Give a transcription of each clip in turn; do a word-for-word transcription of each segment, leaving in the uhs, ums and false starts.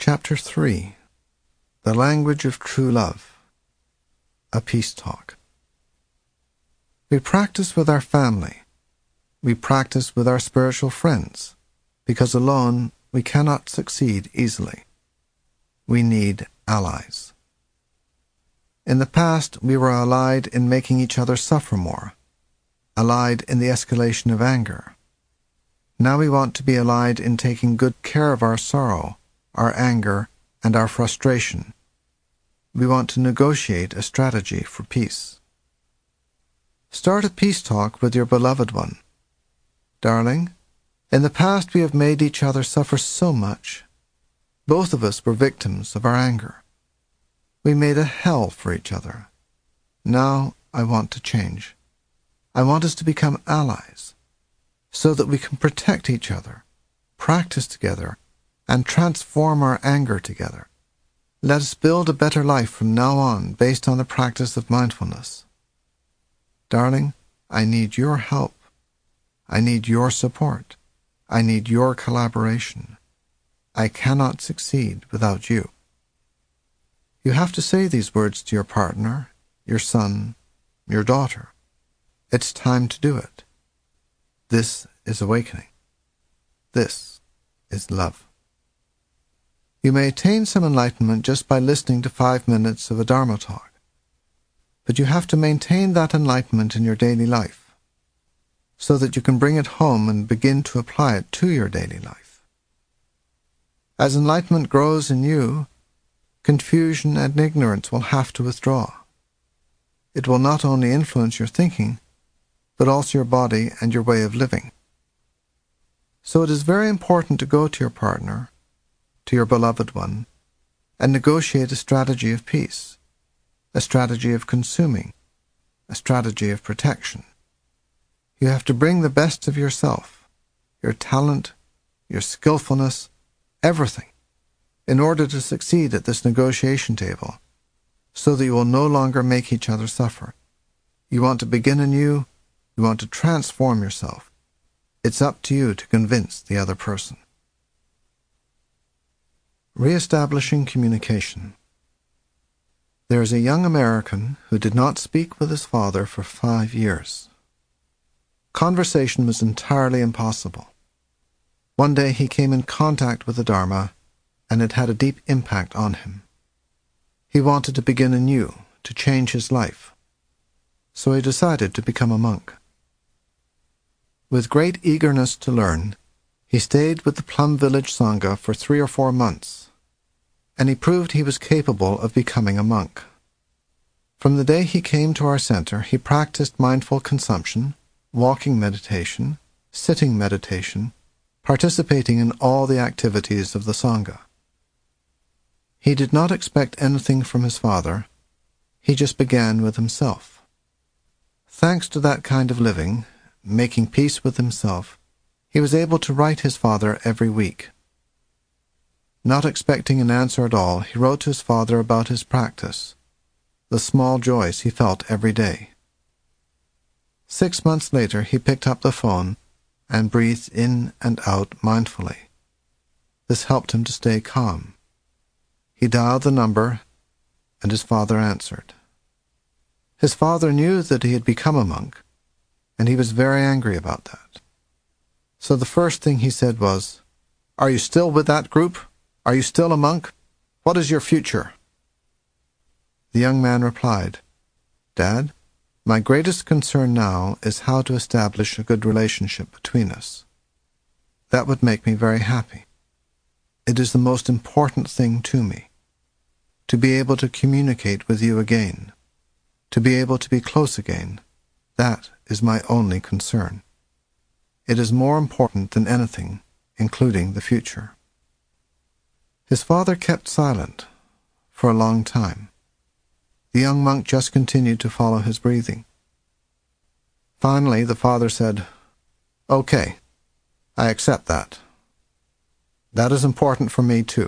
Chapter three. The Language of True Love. A Peace Talk. We practice with our family. We practice with our spiritual friends, because alone we cannot succeed easily. We need allies. In the past, we were allied in making each other suffer more, allied in the escalation of anger. Now we want to be allied in taking good care of our sorrow, our anger, and our frustration. We want to negotiate a strategy for peace. Start a peace talk with your beloved one. Darling, in the past we have made each other suffer so much. Both of us were victims of our anger. We made a hell for each other. Now I want to change. I want us to become allies, so that we can protect each other, practice together, and transform our anger together. Let us build a better life from now on based on the practice of mindfulness. Darling, I need your help. I need your support. I need your collaboration. I cannot succeed without you. You have to say these words to your partner, your son, your daughter. It's time to do it. This is awakening. This is love. You may attain some enlightenment just by listening to five minutes of a Dharma talk. But you have to maintain that enlightenment in your daily life, so that you can bring it home and begin to apply it to your daily life. As enlightenment grows in you, confusion and ignorance will have to withdraw. It will not only influence your thinking, but also your body and your way of living. So it is very important to go to your partner, to your beloved one, and negotiate a strategy of peace, a strategy of consuming, a strategy of protection. You have to bring the best of yourself, your talent, your skillfulness, everything, in order to succeed at this negotiation table, so that you will no longer make each other suffer. You want to begin anew, you want to transform yourself. It's up to you to convince the other person. Re-establishing communication. There is a young American who did not speak with his father for five years. Conversation was entirely impossible. One day he came in contact with the Dharma, and it had a deep impact on him. He wanted to begin anew, to change his life. So he decided to become a monk. With great eagerness to learn, he stayed with the Plum Village Sangha for three or four months, and he proved he was capable of becoming a monk. From the day he came to our center, he practiced mindful consumption, walking meditation, sitting meditation, participating in all the activities of the Sangha. He did not expect anything from his father. He just began with himself. Thanks to that kind of living, making peace with himself, he was able to write his father every week. Not expecting an answer at all, he wrote to his father about his practice, the small joys he felt every day. Six months later, he picked up the phone and breathed in and out mindfully. This helped him to stay calm. He dialed the number, and his father answered. His father knew that he had become a monk, and he was very angry about that. So the first thing he said was, "Are you still with that group? Are you still a monk? What is your future?" The young man replied, "Dad, my greatest concern now is how to establish a good relationship between us. That would make me very happy. It is the most important thing to me, to be able to communicate with you again, to be able to be close again. That is my only concern. It is more important than anything, including the future." His father kept silent for a long time. The young monk just continued to follow his breathing. Finally, the father said, "Okay, I accept that. That is important for me too."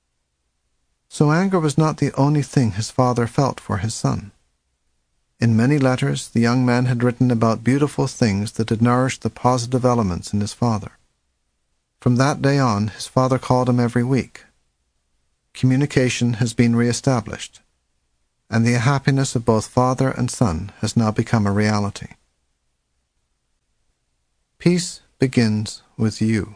So anger was not the only thing his father felt for his son. In many letters, the young man had written about beautiful things that had nourished the positive elements in his father. From that day on, his father called him every week. communication has been re-established, and the happiness of both father and son has now become a reality. Peace begins with you.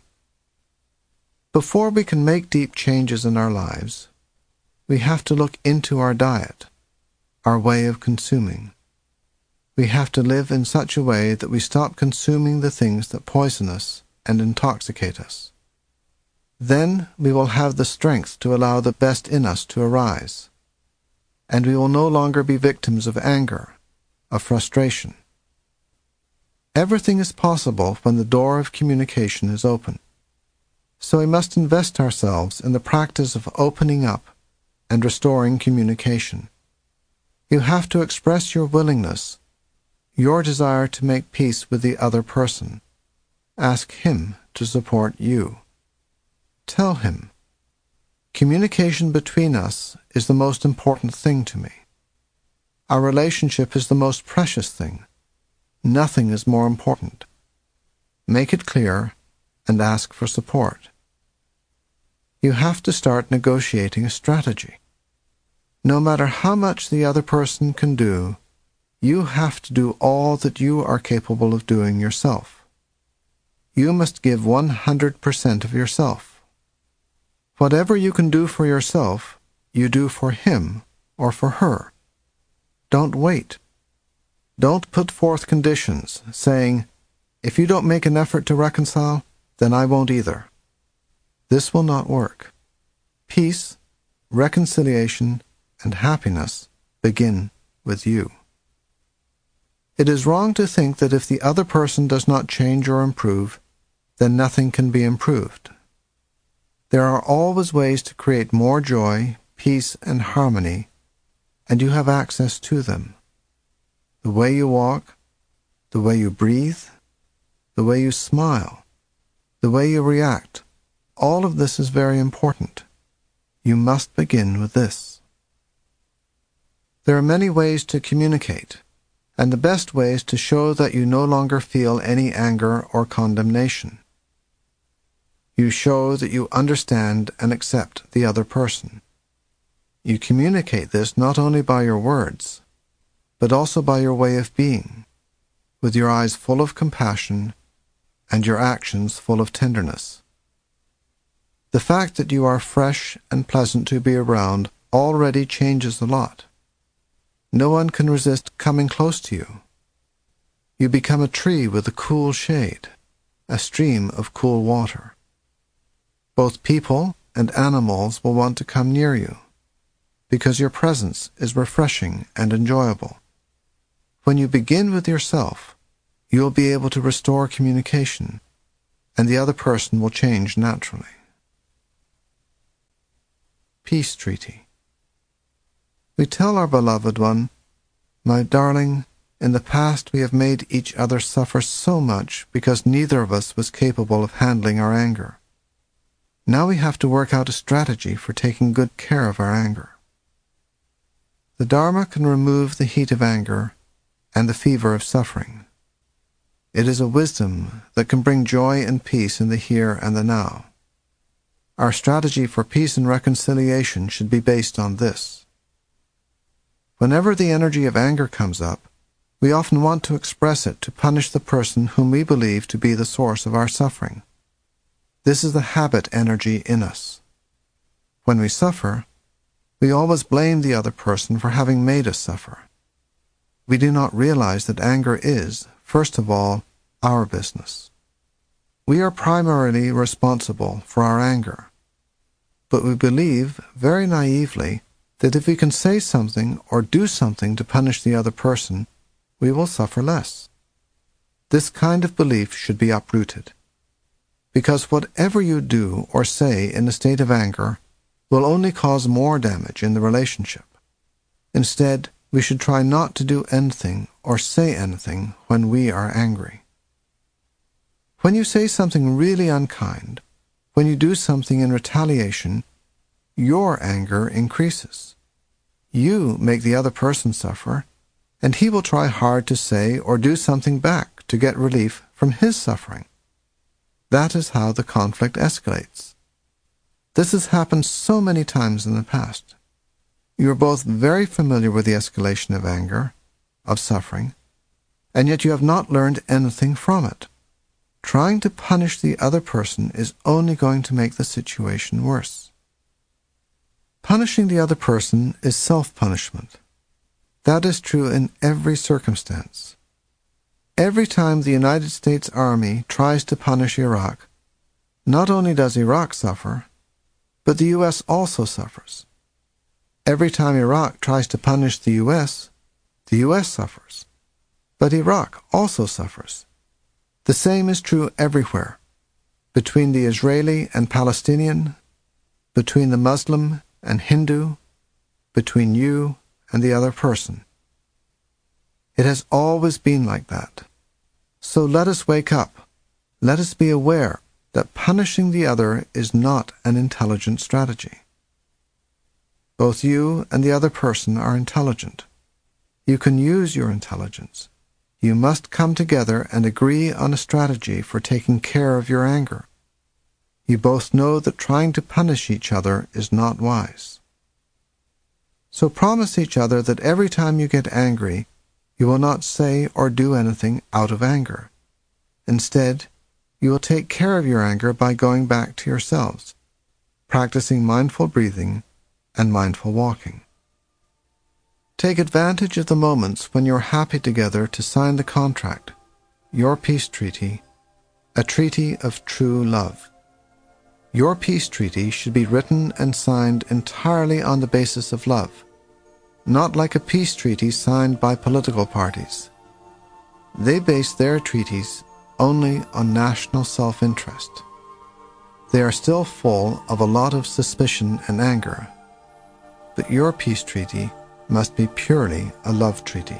Before we can make deep changes in our lives, we have to look into our diet, our way of consuming. We have to live in such a way that we stop consuming the things that poison us and intoxicate us. Then we will have the strength to allow the best in us to arise, and we will no longer be victims of anger, of frustration. Everything is possible when the door of communication is open. So we must invest ourselves in the practice of opening up and restoring communication. You have to express your willingness, your desire to make peace with the other person. Ask him to support you. Tell him, communication between us is the most important thing to me. Our relationship is the most precious thing. Nothing is more important. Make it clear and ask for support. You have to start negotiating a strategy. No matter how much the other person can do, you have to do all that you are capable of doing yourself. You must give one hundred percent of yourself. Whatever you can do for yourself, you do for him or for her. Don't wait. Don't put forth conditions, saying, "If you don't make an effort to reconcile, then I won't either." This will not work. Peace, reconciliation, and happiness begin with you. It is wrong to think that if the other person does not change or improve, then nothing can be improved. There are always ways to create more joy, peace, and harmony, and you have access to them. The way you walk, the way you breathe, the way you smile, the way you react, all of this is very important. You must begin with this. There are many ways to communicate, and the best way is to show that you no longer feel any anger or condemnation. You show that you understand and accept the other person. You communicate this not only by your words, but also by your way of being, with your eyes full of compassion and your actions full of tenderness. The fact that you are fresh and pleasant to be around already changes a lot. No one can resist coming close to you. You become a tree with a cool shade, a stream of cool water. Both people and animals will want to come near you, because your presence is refreshing and enjoyable. When you begin with yourself, you will be able to restore communication, and the other person will change naturally. Peace Treaty. We tell our beloved one, "My darling, in the past we have made each other suffer so much because neither of us was capable of handling our anger. Now we have to work out a strategy for taking good care of our anger." The Dharma can remove the heat of anger and the fever of suffering. It is a wisdom that can bring joy and peace in the here and the now. Our strategy for peace and reconciliation should be based on this. Whenever the energy of anger comes up, we often want to express it to punish the person whom we believe to be the source of our suffering. This is the habit energy in us. When we suffer, we always blame the other person for having made us suffer. We do not realize that anger is, first of all, our business. We are primarily responsible for our anger. But we believe, very naively, that if we can say something or do something to punish the other person, we will suffer less. This kind of belief should be uprooted, because whatever you do or say in a state of anger will only cause more damage in the relationship. Instead, we should try not to do anything or say anything when we are angry. When you say something really unkind, when you do something in retaliation, your anger increases. You make the other person suffer, and he will try hard to say or do something back to get relief from his suffering. That is how the conflict escalates. This has happened so many times in the past. You are both very familiar with the escalation of anger, of suffering, and yet you have not learned anything from it. Trying to punish the other person is only going to make the situation worse. Punishing the other person is self-punishment. That is true in every circumstance. Every time the United States Army tries to punish Iraq, not only does Iraq suffer, but the U S also suffers. Every time Iraq tries to punish the U S, the U S suffers, but Iraq also suffers. The same is true everywhere, between the Israeli and Palestinian, between the Muslim and Hindu, between you and the other person. It has always been like that. So let us wake up. Let us be aware that punishing the other is not an intelligent strategy. Both you and the other person are intelligent. You can use your intelligence. You must come together and agree on a strategy for taking care of your anger. You both know that trying to punish each other is not wise. So promise each other that every time you get angry, you will not say or do anything out of anger. Instead, you will take care of your anger by going back to yourselves, practicing mindful breathing and mindful walking. Take advantage of the moments when you are happy together to sign the contract, your peace treaty, a treaty of true love. Your peace treaty should be written and signed entirely on the basis of love, not like a peace treaty signed by political parties. They base their treaties only on national self-interest. They are still full of a lot of suspicion and anger, but your peace treaty must be purely a love treaty.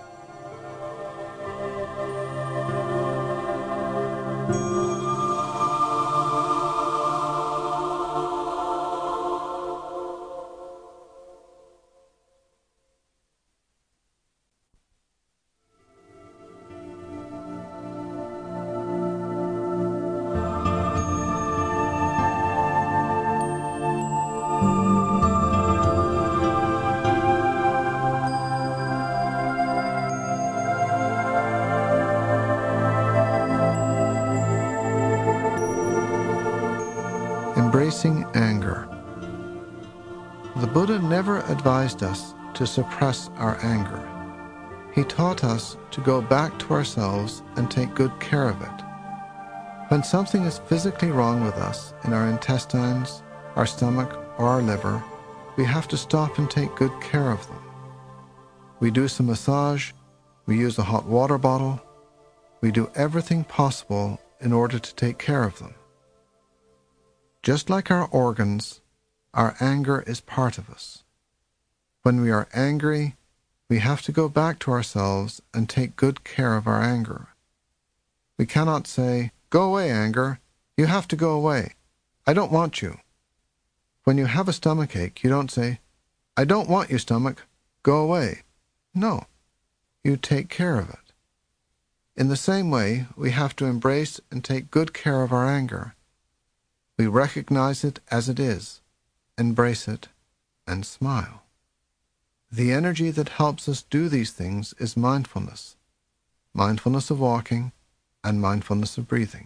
Embracing anger. The Buddha never advised us to suppress our anger. He taught us to go back to ourselves and take good care of it. When something is physically wrong with us in our intestines, our stomach, or our liver, we have to stop and take good care of them. We do some massage, we use a hot water bottle, we do everything possible in order to take care of them. Just like our organs, our anger is part of us. When we are angry, we have to go back to ourselves and take good care of our anger. We cannot say, "Go away, anger. You have to go away. I don't want you." When you have a stomachache, you don't say, "I don't want you, stomach. Go away." No, you take care of it. In the same way, we have to embrace and take good care of our anger. We recognize it as it is, embrace it, and smile. The energy that helps us do these things is mindfulness, mindfulness of walking, and mindfulness of breathing.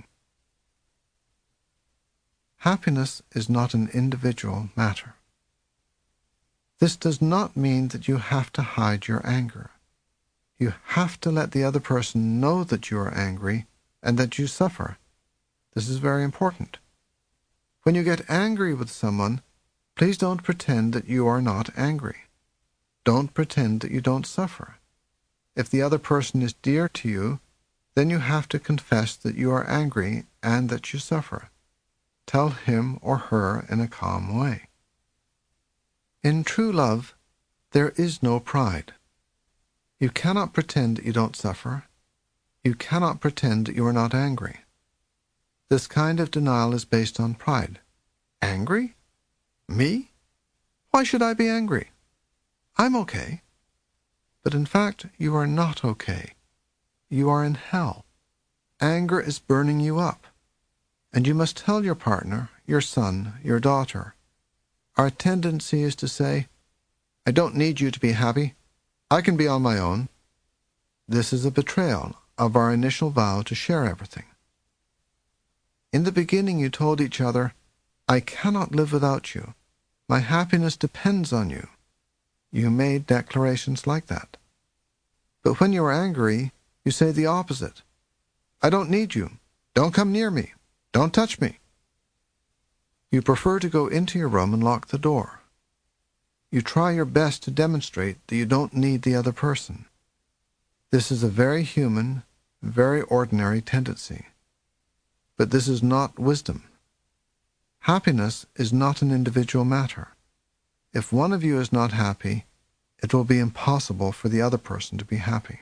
Happiness is not an individual matter. This does not mean that you have to hide your anger. You have to let the other person know that you are angry and that you suffer. This is very important. When you get angry with someone, please don't pretend that you are not angry. Don't pretend that you don't suffer. If the other person is dear to you, then you have to confess that you are angry and that you suffer. Tell him or her in a calm way. In true love, there is no pride. You cannot pretend that you don't suffer. You cannot pretend that you are not angry. This kind of denial is based on pride. Angry? Me? Why should I be angry? I'm okay. But in fact, you are not okay. You are in hell. Anger is burning you up. And you must tell your partner, your son, your daughter, our tendency is to say, "I don't need you to be happy. I can be on my own." This is a betrayal of our initial vow to share everything. In the beginning you told each other, "I cannot live without you. My happiness depends on you." You made declarations like that. But when you are angry, you say the opposite. "I don't need you. Don't come near me. Don't touch me." You prefer to go into your room and lock the door. You try your best to demonstrate that you don't need the other person. This is a very human, very ordinary tendency. But this is not wisdom. Happiness is not an individual matter. If one of you is not happy, it will be impossible for the other person to be happy.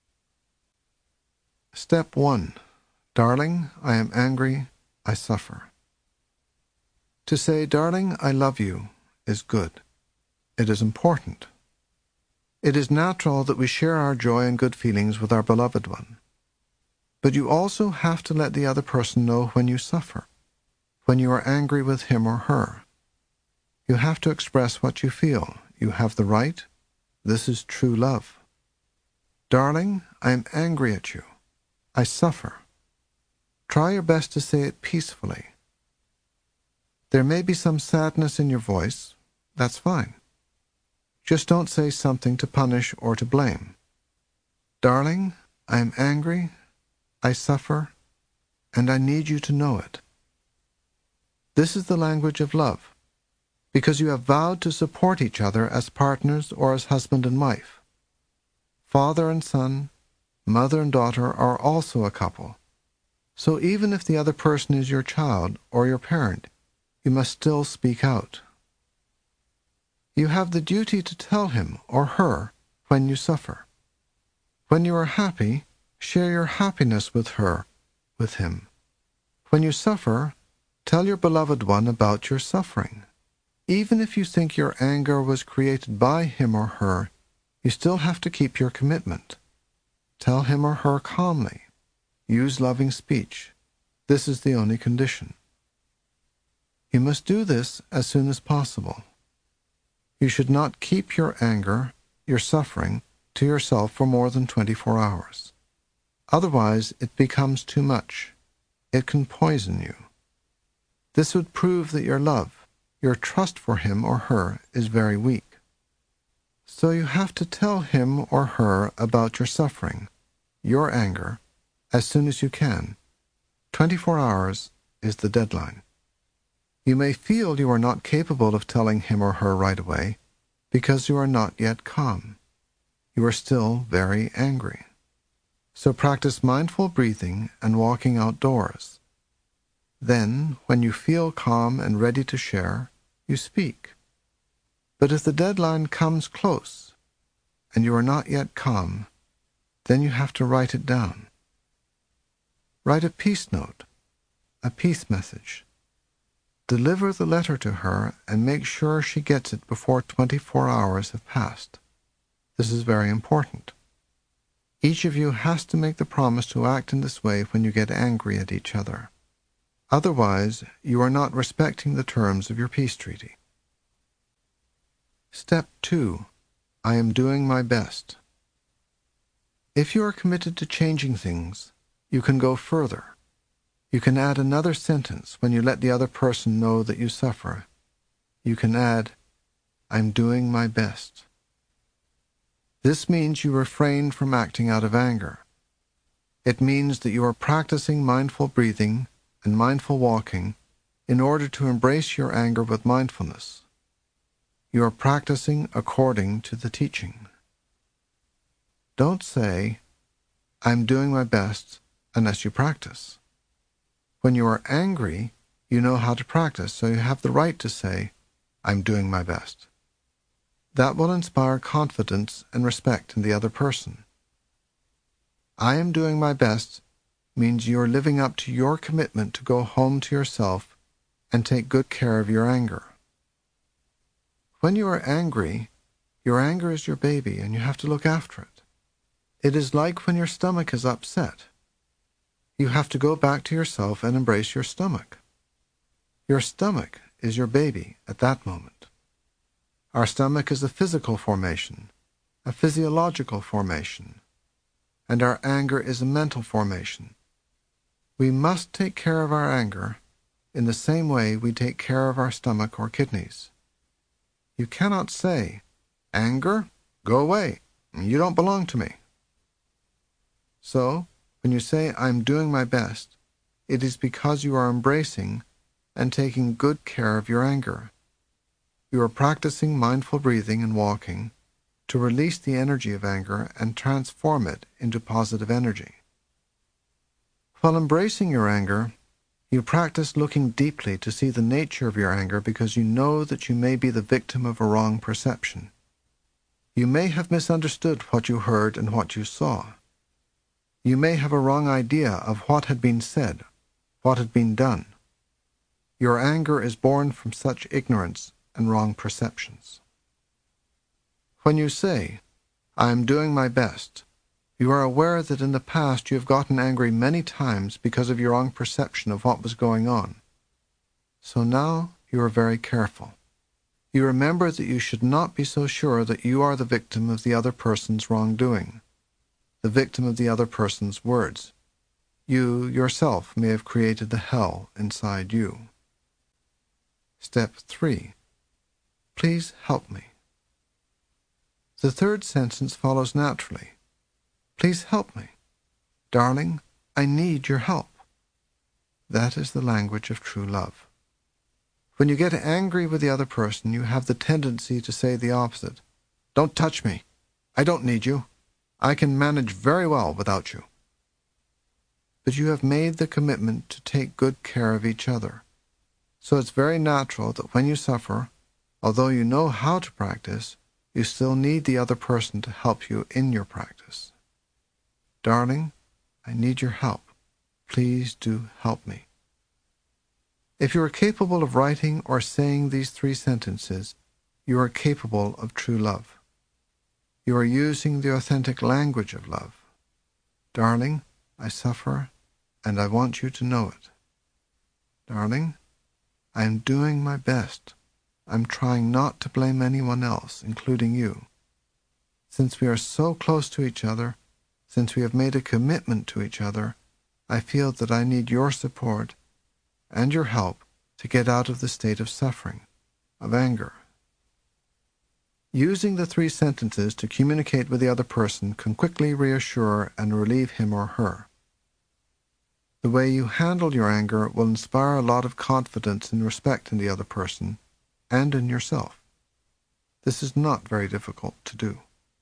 Step one. Darling, I am angry, I suffer. To say, "Darling, I love you," is good. It is important. It is natural that we share our joy and good feelings with our beloved one. But you also have to let the other person know when you suffer, when you are angry with him or her. You have to express what you feel. You have the right. This is true love. "Darling, I am angry at you. I suffer." Try your best to say it peacefully. There may be some sadness in your voice. That's fine. Just don't say something to punish or to blame. "Darling, I am angry, I suffer, and I need you to know it." This is the language of love, because you have vowed to support each other as partners or as husband and wife. Father and son, mother and daughter are also a couple. So even if the other person is your child or your parent, you must still speak out. You have the duty to tell him or her when you suffer. When you are happy, share your happiness with her, with him. When you suffer, tell your beloved one about your suffering. Even if you think your anger was created by him or her, you still have to keep your commitment. Tell him or her calmly. Use loving speech. This is the only condition. You must do this as soon as possible. You should not keep your anger, your suffering, to yourself for more than twenty-four hours. Otherwise, it becomes too much. It can poison you. This would prove that your love, your trust for him or her is very weak. So you have to tell him or her about your suffering, your anger, as soon as you can. Twenty-four hours is the deadline. You may feel you are not capable of telling him or her right away because you are not yet calm. You are still very angry. So practice mindful breathing and walking outdoors. Then, when you feel calm and ready to share, you speak. But if the deadline comes close and you are not yet calm, then you have to write it down. Write a peace note, a peace message. Deliver the letter to her and make sure she gets it before twenty-four hours have passed. This is very important. Each of you has to make the promise to act in this way when you get angry at each other. Otherwise, you are not respecting the terms of your peace treaty. Step two. I am doing my best. If you are committed to changing things, you can go further. You can add another sentence when you let the other person know that you suffer. You can add, "I'm doing my best." This means you refrain from acting out of anger. It means that you are practicing mindful breathing and mindful walking in order to embrace your anger with mindfulness. You are practicing according to the teaching. Don't say, "I'm doing my best," unless you practice. When you are angry, you know how to practice, so you have the right to say, "I'm doing my best." That will inspire confidence and respect in the other person. "I am doing my best" means you are living up to your commitment to go home to yourself and take good care of your anger. When you are angry, your anger is your baby and you have to look after it. It is like when your stomach is upset. You have to go back to yourself and embrace your stomach. Your stomach is your baby at that moment. Our stomach is a physical formation, a physiological formation, and our anger is a mental formation. We must take care of our anger in the same way we take care of our stomach or kidneys. You cannot say, "Anger, go away. You don't belong to me." So, when you say, "I'm doing my best," it is because you are embracing and taking good care of your anger. You are practicing mindful breathing and walking to release the energy of anger and transform it into positive energy. While embracing your anger, you practice looking deeply to see the nature of your anger because you know that you may be the victim of a wrong perception. You may have misunderstood what you heard and what you saw. You may have a wrong idea of what had been said, what had been done. Your anger is born from such ignorance and wrong perceptions. When you say, "I am doing my best," you are aware that in the past you have gotten angry many times because of your wrong perception of what was going on. So now you are very careful. You remember that you should not be so sure that you are the victim of the other person's wrongdoing, the victim of the other person's words. You yourself may have created the hell inside you. Step three. Please help me. The third sentence follows naturally. Please help me. Darling, I need your help. That is the language of true love. When you get angry with the other person, you have the tendency to say the opposite. "Don't touch me. I don't need you. I can manage very well without you." But you have made the commitment to take good care of each other. So it's very natural that when you suffer, although you know how to practice, you still need the other person to help you in your practice. Darling, I need your help. Please do help me. If you are capable of writing or saying these three sentences, you are capable of true love. You are using the authentic language of love. Darling, I suffer, and I want you to know it. Darling, I am doing my best. I'm trying not to blame anyone else, including you. Since we are so close to each other, since we have made a commitment to each other, I feel that I need your support and your help to get out of the state of suffering, of anger. Using the three sentences to communicate with the other person can quickly reassure and relieve him or her. The way you handle your anger will inspire a lot of confidence and respect in the other person and in yourself. This is not very difficult to do.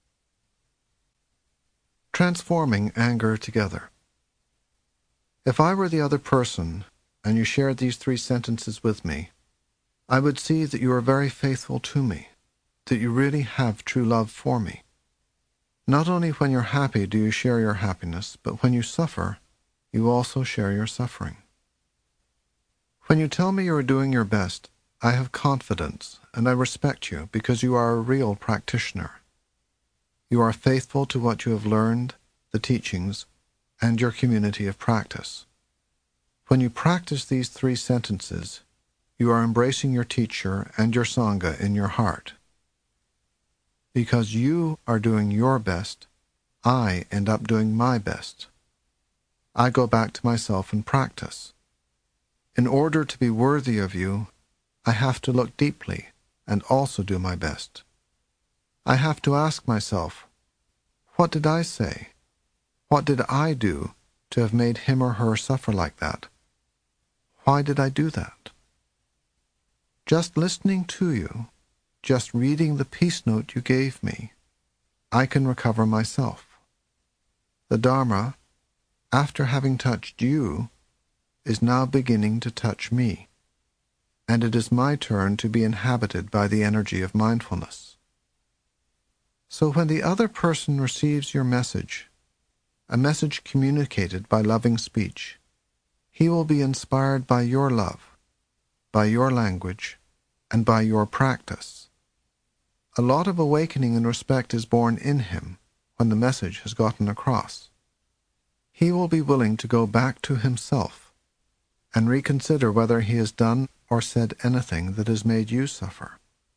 Transforming anger together. If I were the other person and you shared these three sentences with me, I would see that you are very faithful to me, that you really have true love for me. Not only when you're happy do you share your happiness, but when you suffer, you also share your suffering. When you tell me you are doing your best, I have confidence and I respect you because you are a real practitioner. You are faithful to what you have learned, the teachings, and your community of practice. When you practice these three sentences, you are embracing your teacher and your Sangha in your heart. Because you are doing your best, I end up doing my best. I go back to myself and practice. In order to be worthy of you, I have to look deeply and also do my best. I have to ask myself, what did I say? What did I do to have made him or her suffer like that? Why did I do that? Just listening to you, just reading the peace note you gave me, I can recover myself. The Dharma, after having touched you, is now beginning to touch me, and it is my turn to be inhabited by the energy of mindfulness. So when the other person receives your message, a message communicated by loving speech, he will be inspired by your love, by your language, and by your practice. A lot of awakening and respect is born in him when the message has gotten across. He will be willing to go back to himself and reconsider whether he has done or said anything that has made you suffer.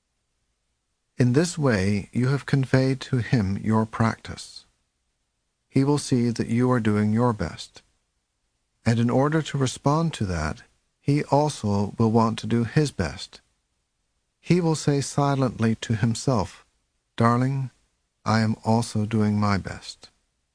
In this way you have conveyed to him your practice. He will see that you are doing your best, and in order to respond to that, he also will want to do his best. He will say silently to himself, "Darling, I am also doing my best."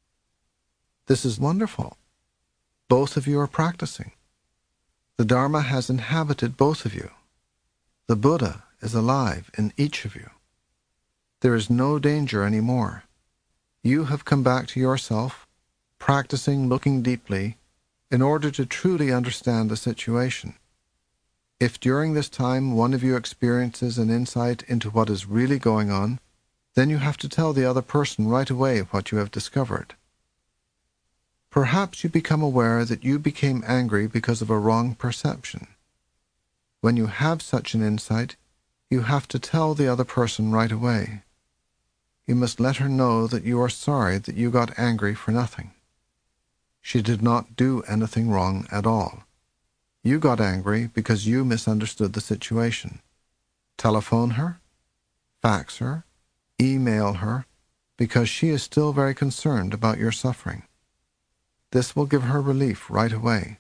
This is wonderful. Both of you are practicing. The Dharma has inhabited both of you. The Buddha is alive in each of you. There is no danger any more. You have come back to yourself, practicing looking deeply, in order to truly understand the situation. If during this time one of you experiences an insight into what is really going on, then you have to tell the other person right away what you have discovered. Perhaps you become aware that you became angry because of a wrong perception. When you have such an insight, you have to tell the other person right away. You must let her know that you are sorry that you got angry for nothing. She did not do anything wrong at all. You got angry because you misunderstood the situation. Telephone her, fax her, email her, because she is still very concerned about your suffering. This will give her relief right away.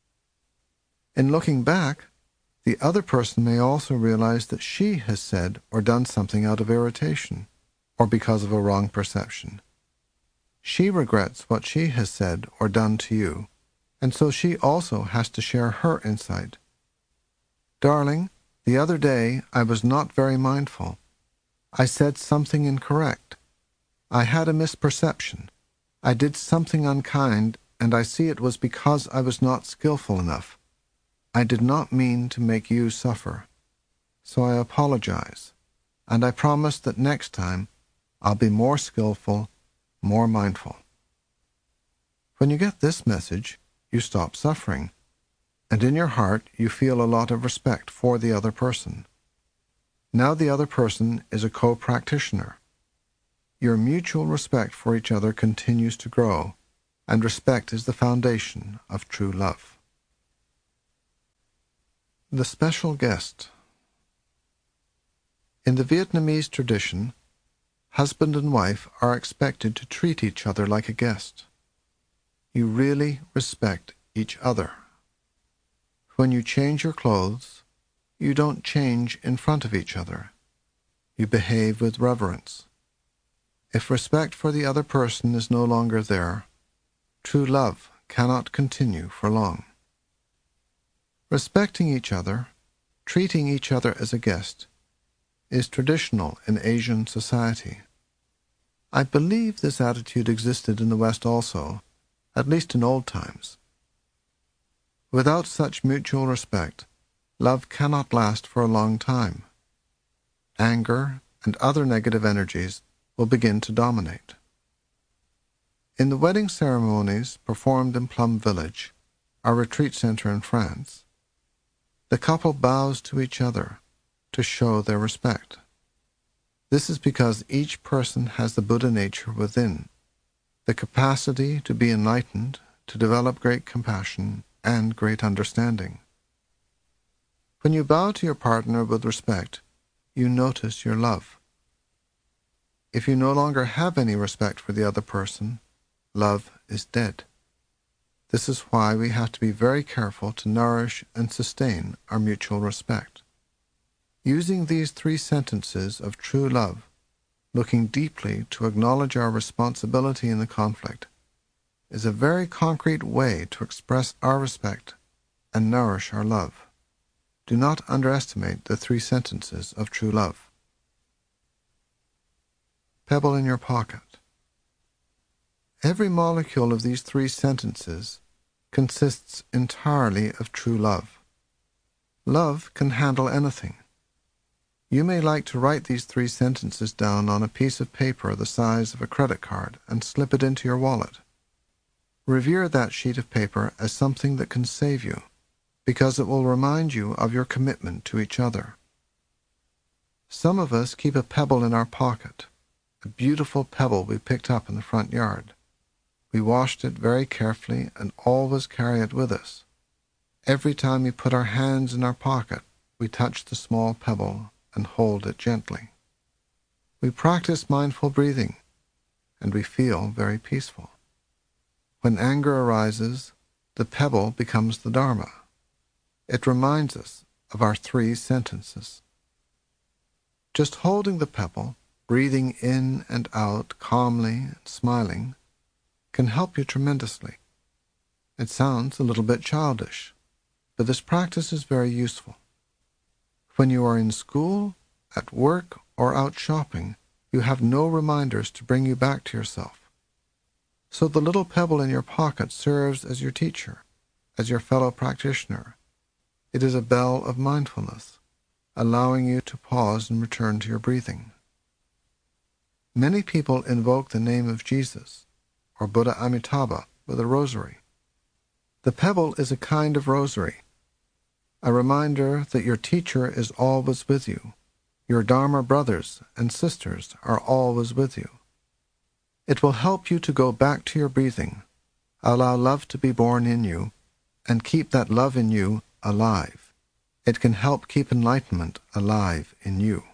In looking back, the other person may also realize that she has said or done something out of irritation, or because of a wrong perception. She regrets what she has said or done to you, and so she also has to share her insight. "Darling, the other day I was not very mindful. I said something incorrect. I had a misperception. I did something unkind, and I see it was because I was not skillful enough. I did not mean to make you suffer. So I apologize, and I promise that next time I'll be more skillful, more mindful." When you get this message, you stop suffering, and in your heart you feel a lot of respect for the other person. Now the other person is a co-practitioner. Your mutual respect for each other continues to grow, and respect is the foundation of true love. The special guest. In the Vietnamese tradition, husband and wife are expected to treat each other like a guest. You really respect each other. When you change your clothes, you don't change in front of each other. You behave with reverence. If respect for the other person is no longer there, true love cannot continue for long. Respecting each other, treating each other as a guest, is traditional in Asian society. I believe this attitude existed in the West also, at least in old times. Without such mutual respect, love cannot last for a long time. Anger and other negative energies will begin to dominate. In the wedding ceremonies performed in Plum Village, our retreat center in France, the couple bows to each other to show their respect. This is because each person has the Buddha nature within, the capacity to be enlightened, to develop great compassion and great understanding. When you bow to your partner with respect, you notice your love. If you no longer have any respect for the other person, love is dead. This is why we have to be very careful to nourish and sustain our mutual respect. Using these three sentences of true love, looking deeply to acknowledge our responsibility in the conflict, is a very concrete way to express our respect and nourish our love. Do not underestimate the three sentences of true love. Pebble in your pocket. Every molecule of these three sentences consists entirely of true love. Love can handle anything. You may like to write these three sentences down on a piece of paper the size of a credit card and slip it into your wallet. Revere that sheet of paper as something that can save you, because it will remind you of your commitment to each other. Some of us keep a pebble in our pocket, a beautiful pebble we picked up in the front yard. We washed it very carefully and always carry it with us. Every time we put our hands in our pocket, we touch the small pebble and hold it gently. We practice mindful breathing, and we feel very peaceful. When anger arises, the pebble becomes the Dharma. It reminds us of our three sentences. Just holding the pebble, breathing in and out calmly and smiling, can help you tremendously. It sounds a little bit childish, but this practice is very useful. When you are in school, at work, or out shopping, you have no reminders to bring you back to yourself. So the little pebble in your pocket serves as your teacher, as your fellow practitioner. It is a bell of mindfulness, allowing you to pause and return to your breathing. Many people invoke the name of Jesus or Buddha Amitabha with a rosary. The pebble is a kind of rosary, a reminder that your teacher is always with you. Your Dharma brothers and sisters are always with you. It will help you to go back to your breathing, allow love to be born in you, and keep that love in you alive. It can help keep enlightenment alive in you.